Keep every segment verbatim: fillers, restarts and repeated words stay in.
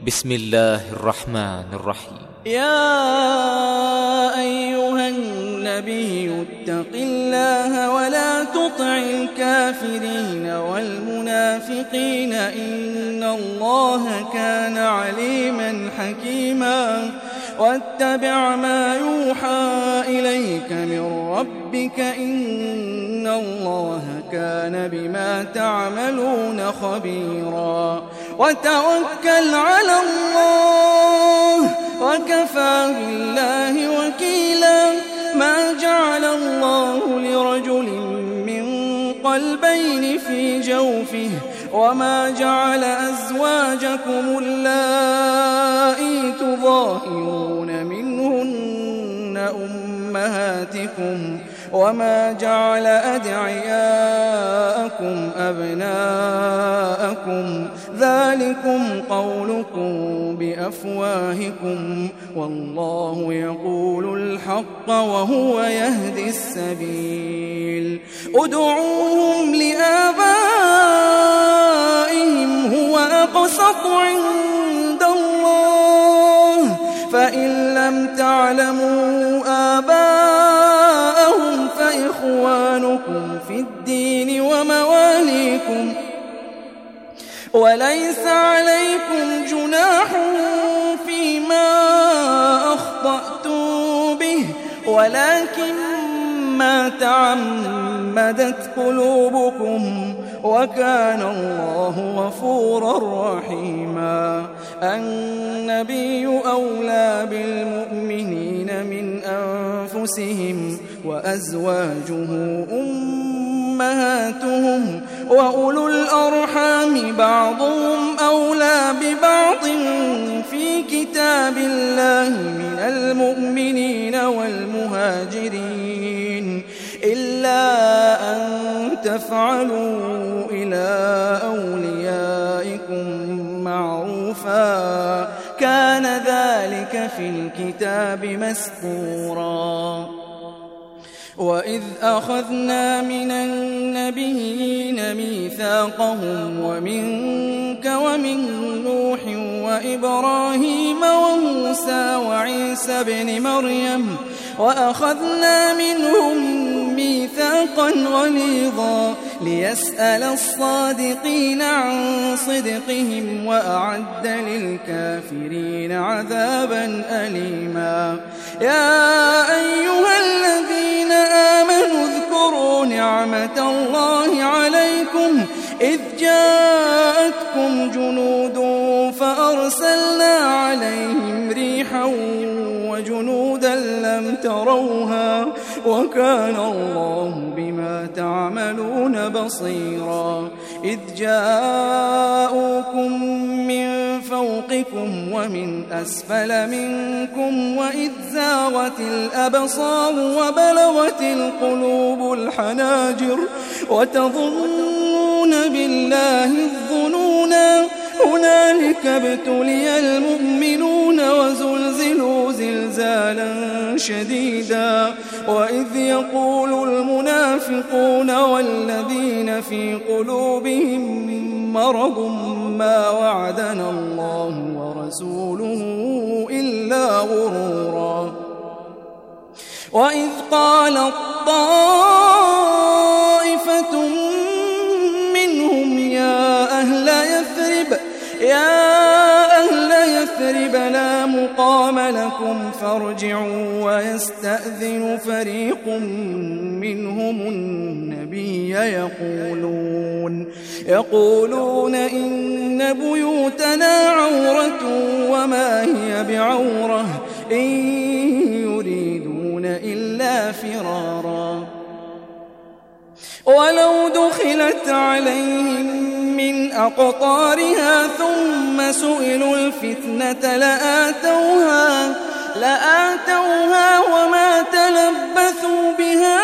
بسم الله الرحمن الرحيم. يا أيها النبي اتق الله ولا تطع الكافرين والمنافقين إن الله كان عليما حكيما واتبع ما يوحى إليك من ربك إن الله كان بما تعملون خبيرا وتوكل على الله وكفى بالله وكيلا ما جعل الله لرجل من قلبين في جوفه وما جعل أزواجكم اللائي تظاهرون منهن أمهاتكم وما جعل أدعياءكم أبناءكم ذلكم قولكم بأفواهكم والله يقول الحق وهو يهدي السبيل ادعوهم لآبائهم هو أقسط عند الله فإن لم تعلموا آباءهم فإخوانكم في الدين ومواليكم وليس عليكم جناح فيما أخطأتم به ولكن ما تعمدت قلوبكم وكان الله غفورا رحيما النبي أولى بالمؤمنين من أنفسهم وأزواجه أمهاتهم وأولو الأرحام بعضهم أولى ببعض في كتاب الله من المؤمنين والمهاجرين إلا أن تفعلوا إلى أوليائكم معروفا كان ذلك في الكتاب مسطورا وإذ أخذنا من النبيين ميثاقهم ومنك ومن نوح وإبراهيم وموسى وعيسى بن مريم وأخذنا منهم ميثاقا غليظا ليسأل الصادقين عن صدقهم وأعد للكافرين عذابا أليما يا أيها الذين آمنوا اذكروا نعمة الله عليكم إذ جاءتكم جنود فأرسلنا عليهم ريحا وجنودا لم تروها وكان الله بما تعملون بصيرا إذ جاءوكم من فوقكم ومن أسفل منكم وإذ زاغت الأبصار وبلغت القلوب الحناجر وتظنون بالله الظنونا هنالك ابتلي المؤمنون وزلزلوا زلزالا شديدا وإذ يقول المنافقون والذين في قلوبهم مرض ما وعدنا الله ورسوله إلا غرورا وإذ قالت طائفة منهم يا أهل يثرب يا أهل يثرب لا مقام لكم فارجعوا ويستأذن فريق منهم النبي يقولون يقولون إن بيوتنا عورة وما هي بعورة إن يريدون إلا فرارا ولو دخلت عليهم من أقطارها ثم سئلوا الفتنة لآتوها لآتوها وما تلبثوا بها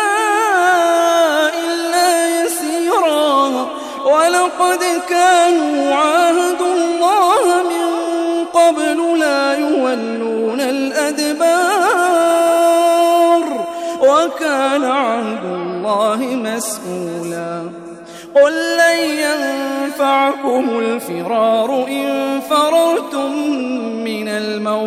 إلا يسيرا ولقد كانوا عاهدوا الله من قبل لا يولون الأدبار وكان عهد الله مسؤولا قل لن ينفعكم الفرار إن فررتم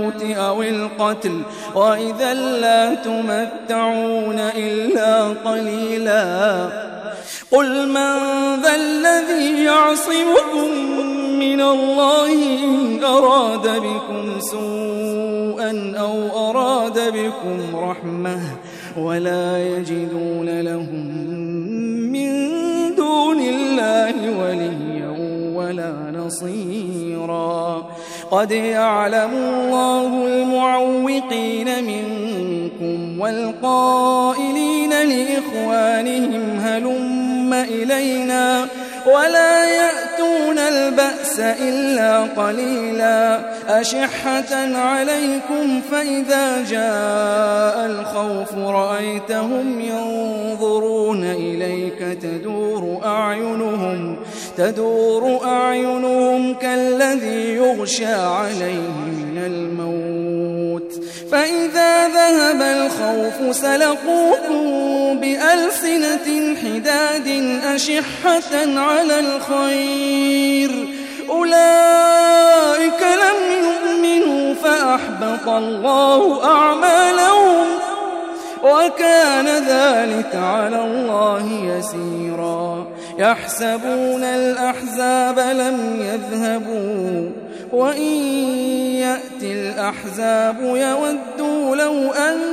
الموت أو القتل وإذا لا تمتعون إلا قليلا قل من ذا الذي يعصمكم من الله إن أراد بكم سوءا أو أراد بكم رحمة ولا يجدون لهم من دون الله وليا ولا نصيرا قد يعلم الله المعوقين منكم والقائلين لإخوانهم هلم إلينا ولا يأتون البأس إلا قليلا أشحة عليكم فإذا جاء الخوف رأيتهم ينظرون إليك تدور أعينهم تدور أعينهم كالذي يغشى عليه من الموت فإذا ذهب الخوف سلقوكم بألسنة حداد أشحة على الخير أولئك لم يؤمنوا فأحبط الله أعمالهم وكان ذلك على الله يسيرا يحسبون الأحزاب لم يذهبوا وإن يأتي الأحزاب يودوا لو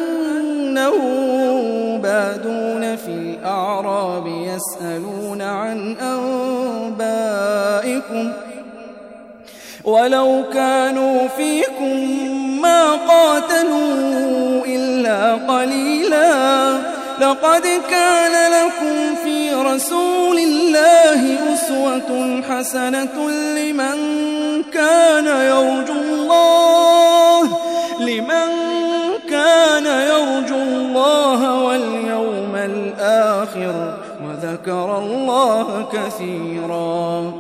أنهم بادون في الأعراب يسألون عن أنبائكم ولو كانوا فيكم ما قاتلوا إلا قليلا لقد كان لكم في رسول الله أسوة حسنة لمن كان يرجو الله لمن كان يرجو الله واليوم الآخر وذكر الله كثيرا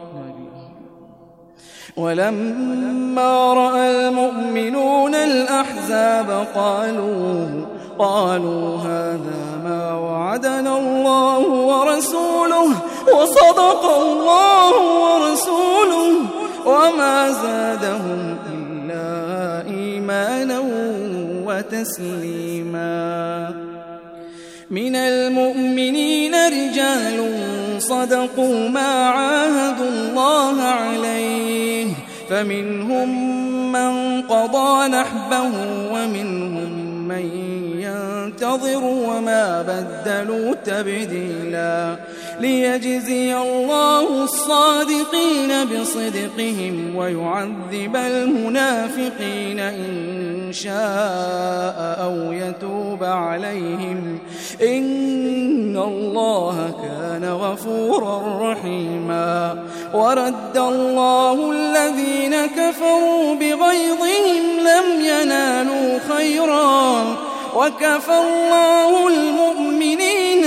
ولما رأى المؤمنون الأحزاب قالوا قالوا هذا ما وعدنا الله ورسوله وصدق الله ورسوله وما زادهم إلا إيمانا وتسليما من المؤمنين رجال صدقوا ما عاهدوا الله عليه فمنهم من قضى نحبه ومنهم من ينتظر وما بدلوا تبديلا ليجزي الله الصادقين بصدقهم ويعذب المنافقين إن شاء أو يتوب عليهم إن الله كان غفورا رحيما ورد الله الذين كفروا بغيظهم لم ينالوا خيرا وكفى الله المؤمنين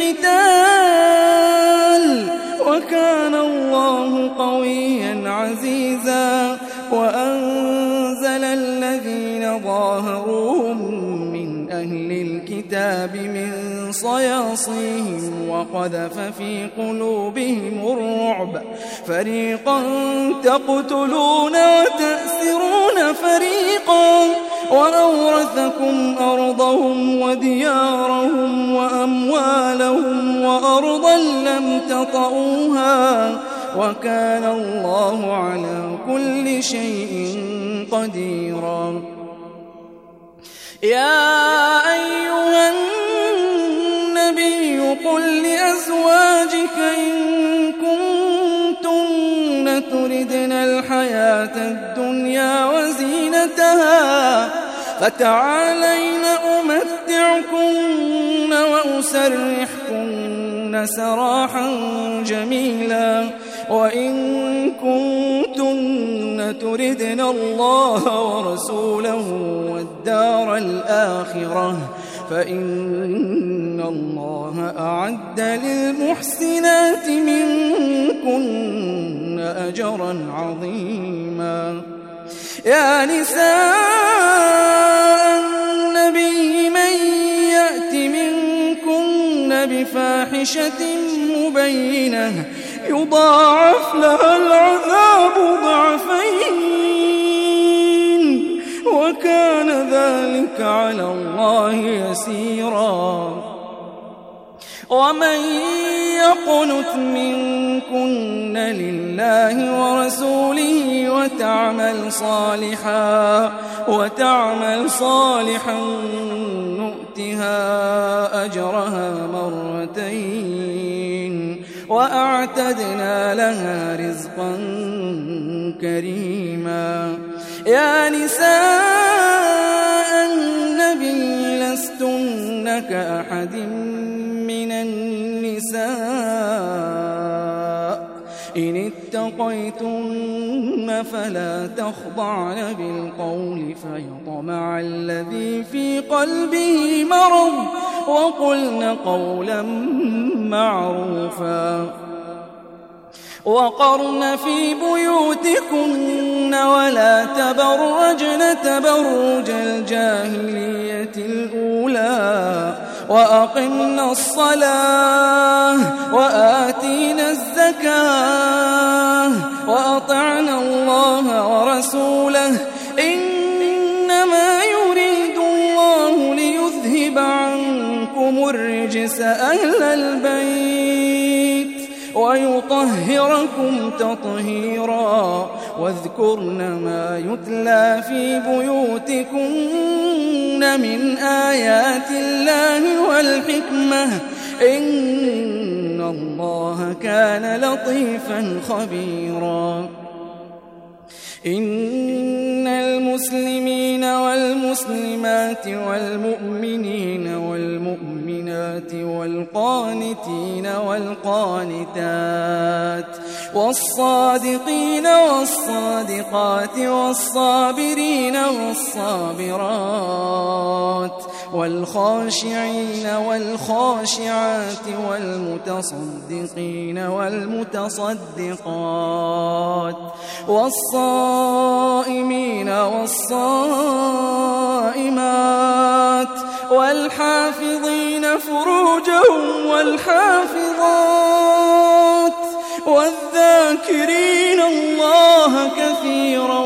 القتال وكان الله قويا عزيزا وأنزل الذين ظاهروهم من أهل الكتاب من صياصيهم وقذف في قلوبهم الرعب فريقا تقتلون وتأسرون فريقا وأورثكم أرضهم وديارهم وأموالهم وأرضا لم تطئوها وكان الله على كل شيء قديرا يا أيها النبي قل لأزواجك إن كنتن تردن الحياة الدنيا وزينتها فتعالين أمتعكن وأسرحكن سراحا جميلا وإن كنتن تردن الله ورسوله والدار الآخرة فإن الله أعد للمحسنات منكن أجرا عظيما يا نساء النبي من يأت منكن بفاحشة مبينة يضاعف لها العذاب ضعفين ذلك على الله يسيرا. ومن يقنت منكن لله ورسوله وتعمل صالحا وتعمل صالحا نؤتها أجرها مرتين وأعتدنا لها رزقا كريما. يا نساء النبي لستن كأحد من النساء إن اتقيتن فلا تخضعن بالقول فيطمع الذي في قلبه مرض وقلن قولا معروفا. وقرن في بيوتكن ولا تبرجن تبرج الجاهلية الأولى وأقمنا الصلاة وآتينا الزكاة وأطعنا الله ورسوله إنما يريد الله ليذهب عنكم الرجس أهل البيت ويطهركم تطهيرا. واذكرن ما يتلى في بيوتكن من آيات الله والحكمة إن الله كان لطيفا خبيرا. إن المسلمين والمسلمات والمؤمنين والمؤمنات والقانتين والقانتات والصادقين والصادقات والصابرين والصابرات والخاشعين والخاشعات والمتصدقين والمتصدقات والصائمين والصائمات والحافظين فروجهم والحافظات والذاكرين الله كثيرا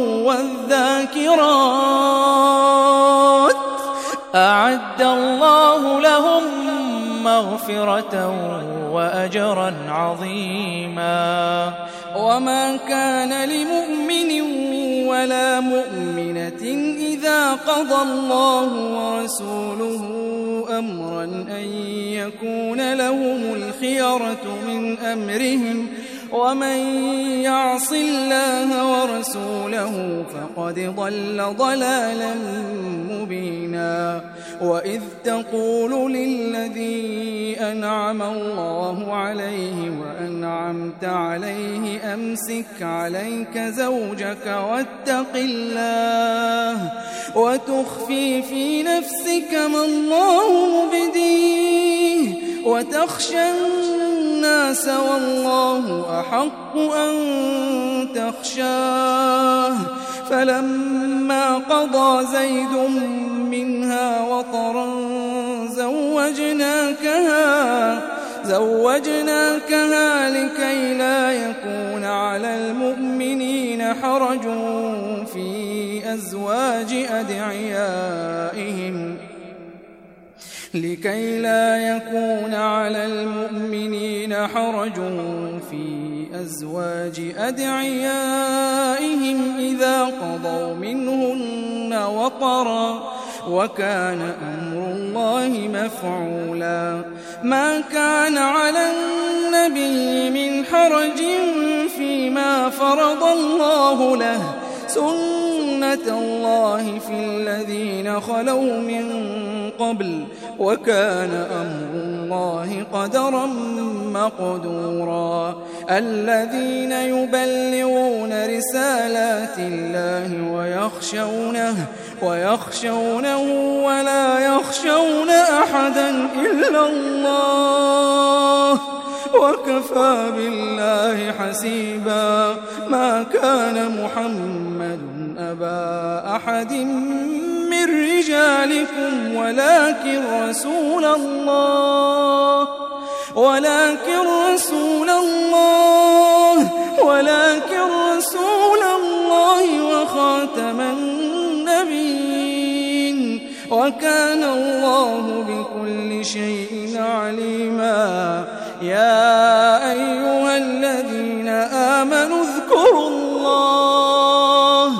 والذاكرات أعد الله لهم مغفرة وأجرا عظيما. وما كان لمؤمن ولا مؤمنة إذا قضى الله ورسوله أمرا أن يكون لهم الخيرة من أمرهم ومن يعص الله ورسوله فقد ضل ضلالا مبينا. وإذ تقول للذي أنعم الله عليه وأنعمت عليه أمسك عليك زوجك واتق الله وتخفي في نفسك ما الله مبديه وتخشى الناس والله أحق أن تخشاه. فلما قضى زيد منها وطرا زوجناكها زوجناكها لكي لا يكون على المؤمنين حرج في أزواج أدعيائهم لكي لا يكون على المؤمنين حرج في أزواج أدعيائهم إذا قضوا منهن وطرا وكان أمر الله مفعولا. ما كان على النبي من حرج فيما فرض الله له سنة الله في الذين خلوا من قبل وكان أمر الله قدرا مقدورا. الذين يبلغون رسالات الله ويخشونه ويخشونه ولا يخشون أحدا إلا الله وكفى بالله حسيبا. ما كان محمد أبا أحد من رجالكم ولكن رسول الله ولكن رسول الله ولكن رسول الله وخاتم النبيين وكان الله بكل شيء عليما. يا أيها الذين آمنوا اذكروا الله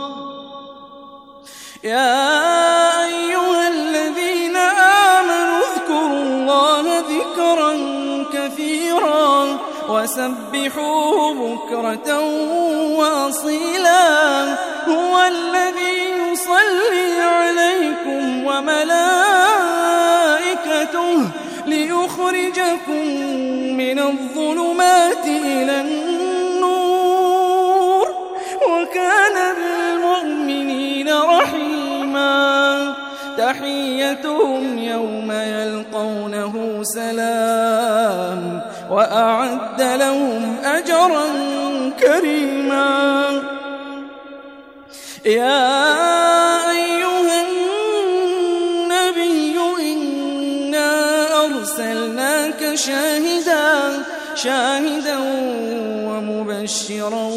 يا أيها الذين آمنوا اذكروا الله ذكرا كثيرا وسبحوه بكرة وأصيلا. هو الذي يصلي عليكم وملائكته ليخرجكم من الظلمات إلى النور وكان بالمؤمنين رحيما. تحيتهم يوم يلقونه سلام وأعد لهم أجرا كريما. يا أيها النبي إنا أرسلناك شاهدا شاهدا ومبشرا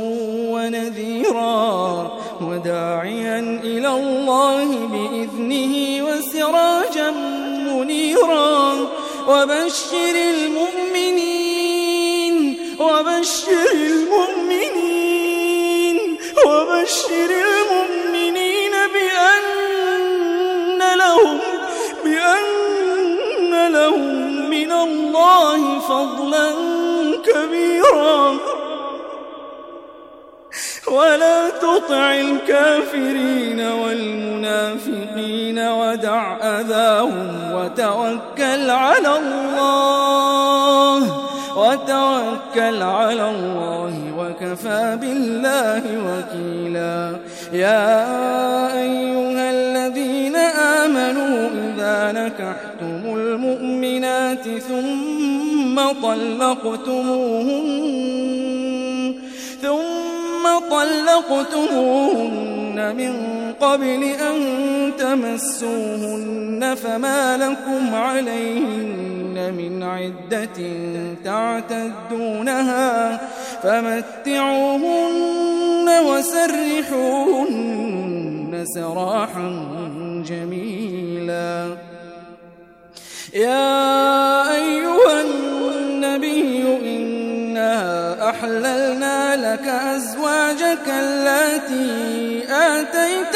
ونذيرا وداعيا إلى الله بإذنه وسراجا منيرا. وبشر المؤمنين وبشر المؤمنين وبشر المؤمنين بأن لهم بأن لهم من الله فضلا كبيرا. ولا تطع الكافرين والمنافقين ودع أذاهم وتوكل على الله وتوكل على الله وكفى بالله وكيلا. يا أيها الذين آمنوا إذا نكحتم المؤمنات ثم طلقتموهن ثم طلقتموهن من قبل أن تمسوهن فما لكم عليهن من عدة تعتدونها فمتعوهن وسرحوهن سراحا جميلا. يا أيها النبي إنا أحللنا لك أزواجك اللاتي آتيت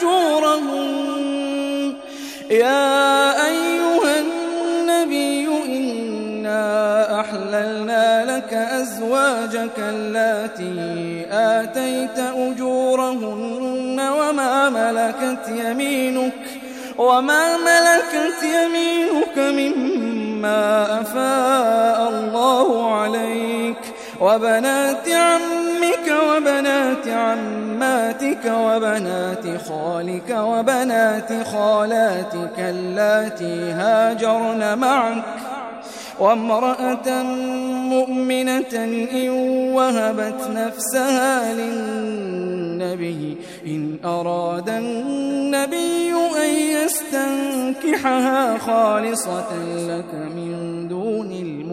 أجورهن يا أيها النبي إنا أحللنا لك أزواجك اللاتي آتيت أجورهن وما ملكت يمينك وما ملكت يمينك مما أفاء الله عليك وبنات عمك وبنات عماتك وبنات خالك وبنات خالاتك اللاتي هاجرن معك وامرأة مؤمنة إن وهبت نفسها للنبي إن أراد النبي أن يستنكحها خالصة لك من دون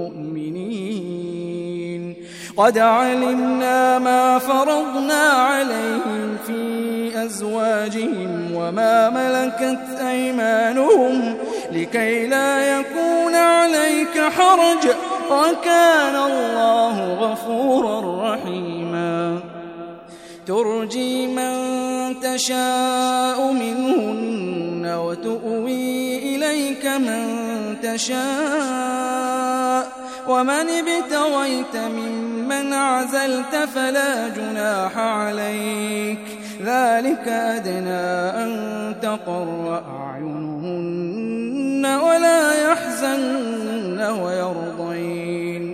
المؤمنين قد علمنا ما فرضنا عليهم في أزواجهم وما ملكت أيمانهم لكي لا يكون عليك حرج وكان الله غفورا رحيما ترجي من تشاء منهن وتؤوي إليك من تشاء ومن ابتغيت ممن عزلت فلا جناح عليك ذلك أدنى أن تقر أعينهن ولا يحزن ويرضين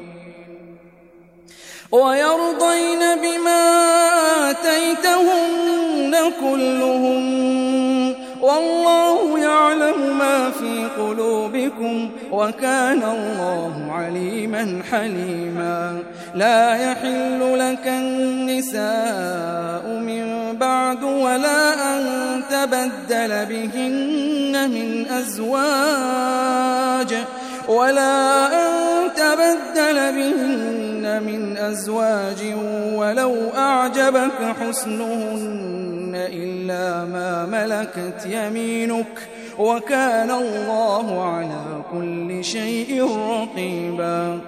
ويرضين بما آتيتهن كلهم والله يعلم ما في قلوبكم وكان الله عليما حليما لا يحل لك النساء من بعد ولا أن تبدل بهن من أزواج ولا أن تبدل بهن من أزواج ولو أعجبك حسنهن إلا ما ما ملكت يمينك وكان الله على كل شيء رقيبا.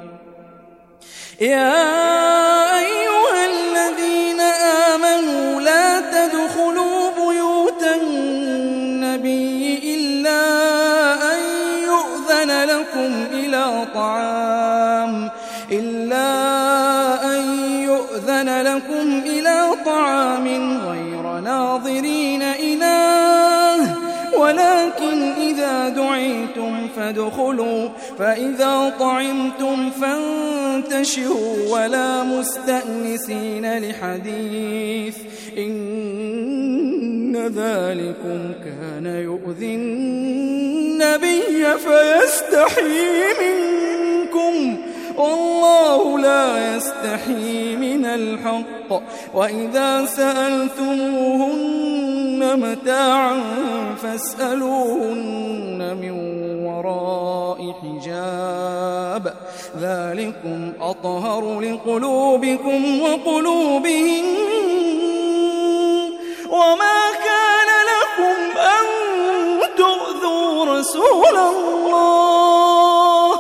يا أيها الذين آمنوا لا تدخلوا بيوت النبي إلا أن يؤذن لكم إلى طعام إلا أن يؤذن لكم إلى طعام غير ناظرين إناه ولكن إذا دعيتم فادخلوا فإذا طعمتم فانتشروا ولا مستأنسين لحديث إن ذلكم كان يؤذي النبي فيستحيي منكم والله لا يستحيي من الحق. وإذا سألتموهن متاعا فاسألوهن من وراء حجاب ذلكم أطهر لقلوبكم وقلوبهم. وما كان لكم أن تؤذوا رسول الله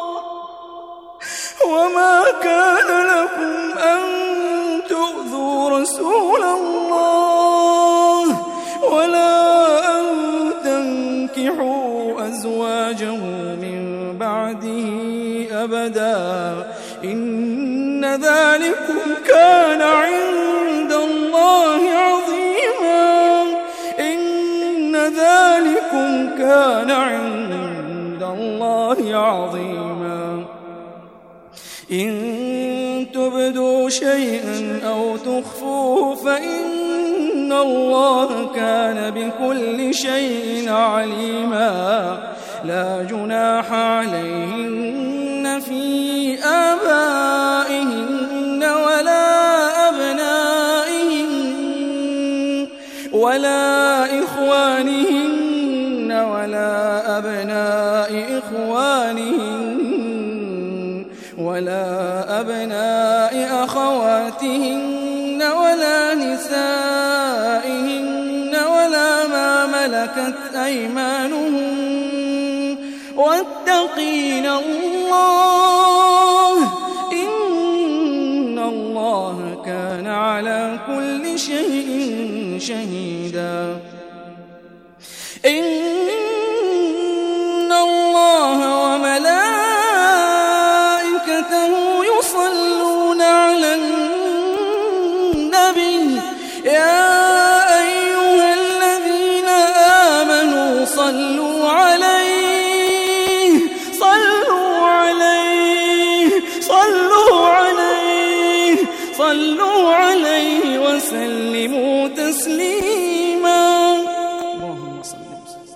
وما كان لكم أن تؤذوا رسول الله ولا أن تنكحوا أزواجه من بعده أبدا إن ذلكم كان عند الله عظيما إن ذلكم كان عند الله عظيما. إن تبدوا شيئا أو تخفوه فإن الله كان بكل شيء عليما. لا جناح عليهن في آبائهن ولا أبنائهن ولا إخوانهن ولا أبناء إخوانهن ولا أبناء أخواتهن ولا نسائهن ولا ما ملكت أيمانهن واتقين الله إن الله كان على كل شيء شهيدا. إن الله وملائكته يصلون على النبي يا أيها الذين آمنوا صلوا عليه صلوا عليه صلوا عليه صلوا عليه وسلموا تسليما. اللهم صل وسلم.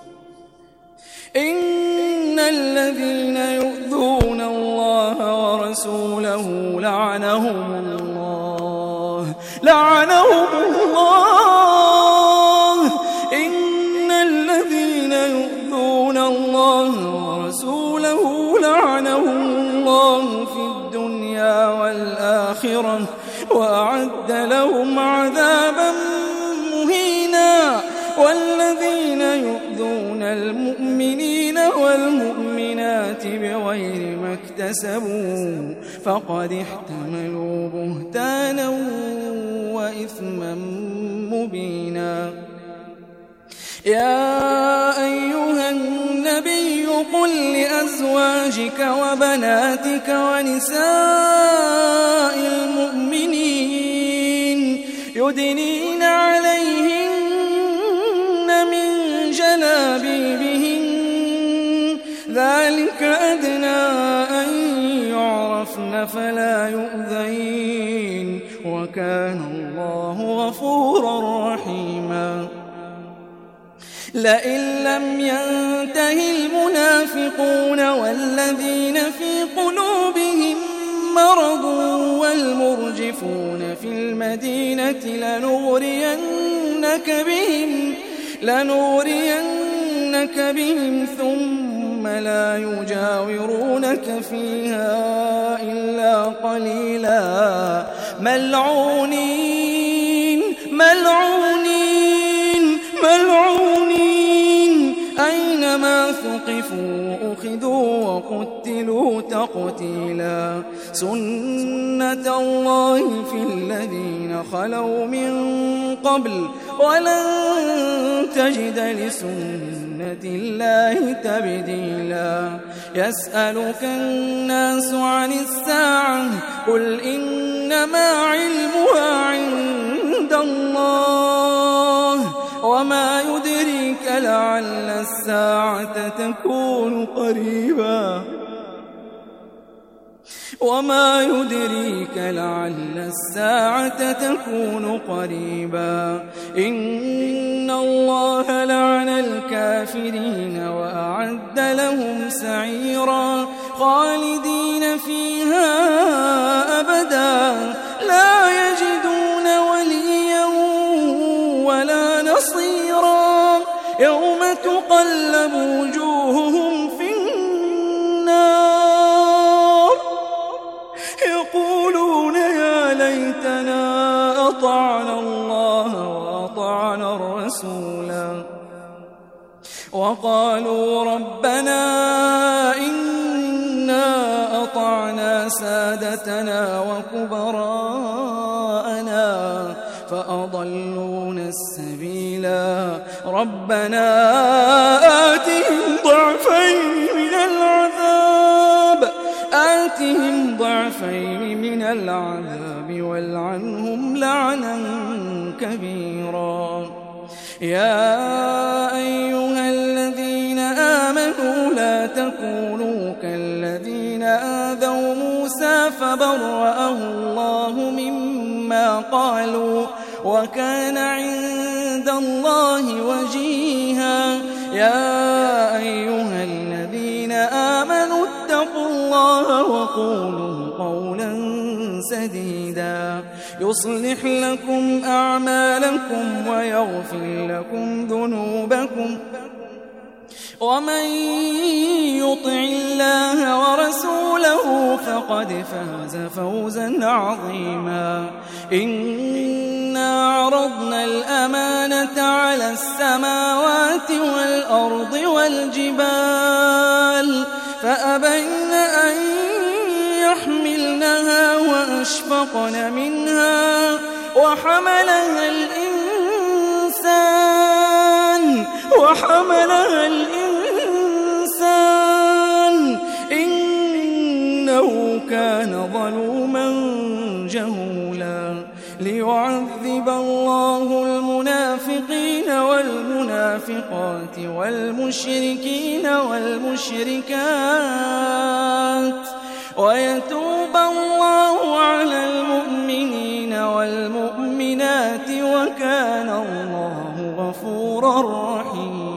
إن الذين يؤذون الله ورسوله لعنهم الله لعنهم الله إن الذين يؤذون الله ورسوله لعنهم الله في الدنيا والآخرة وأعد لهم عذابا مهينا. والذين يؤذون المؤمنين والمؤمنات بغير ما اكتسبوا فقد احتملوا بهتانا وإثما مبينا. يا أيها النبي قل لأزواجك وبناتك ونساء المؤمنين يدنين عليهن من جلابيبهن ذلك أدنى أن يعرفن فلا يؤذين وكان الله غفورا رحيما. لئن لم ينته المنافقون والذين في قلوبهم مرض والمرجفون في المدينة لنغرينك بهم لنغرينك بهم ثم لا يجاورونك فيها إلا قليلا ملعونين ملعونين ثقفوا أخذوا وقتلوا تقتيلا سنة الله في الذين خلوا من قبل ولن تجد لسنة الله تبديلا يسألك الناس عن الساعة قل إنما علمها عند الله وما يدريك لعل الساعة تكون قريبا وما يدريك لعل الساعة تكون قريبا إن الله لعن الكافرين وأعد لهم سعيرا خالدين فيها أبدا لا يجدون وليا ولا نصيرا يوم تقلب وجوههم في النار يقولون يا ليتنا أطعنا الله وأطعنا الرسولا وقالوا ربنا إنا أطعنا سادتنا وكبراءنا فأضلونا السبيلا ربنا آتهم ضعفين من العذاب آتهم ضعفين من العذاب والعنهم لعنا كبيرا يا أيها الذين آمنوا لا تكونوا كالذين آذوا موسى فبرأه الله مما قالوا وكان عند الله وجيها يا أيها الذين آمنوا اتقوا الله وقولوا قولا سديدا يصلح لكم أعمالكم ويغفر لكم ذنوبكم ومن يطع الله ورسوله فقد فاز فوزا عظيما إنا عرضنا الأمانة على السماوات والأرض والجبال فأبين أن يحملنها وأشفقن منها وحملها الإنسان وحملها الإنسان إنه كان ظلوما جهولا ليعذب الله المنافقين والمنافقات والمشركين والمشركات ويتوب الله على المؤمنين والمؤمنات وكان الله غفورا رحيما.